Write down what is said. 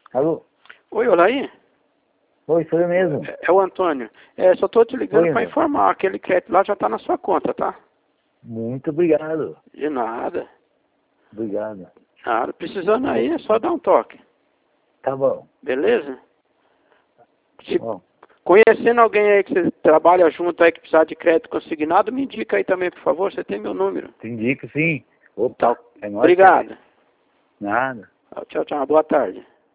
Alô? Oi, olá aí. Oi, sou eu mesmo. É o Antônio. Só tô te ligando Oi, para Antônio. informar. Aquele crédito lá já tá na sua conta, tá? Muito obrigado. De nada. Obrigado. Nada. Precisando aí, é só dar um toque. Tá bom. Beleza? Se Bom, conhecendo alguém aí que você trabalha junto aí que precisar de crédito consignado, me indica aí também, por favor. Você tem meu número. te indico sim. Opa, Tá. é nóis. Obrigado. Nada. Tchau, tchau. Boa tarde.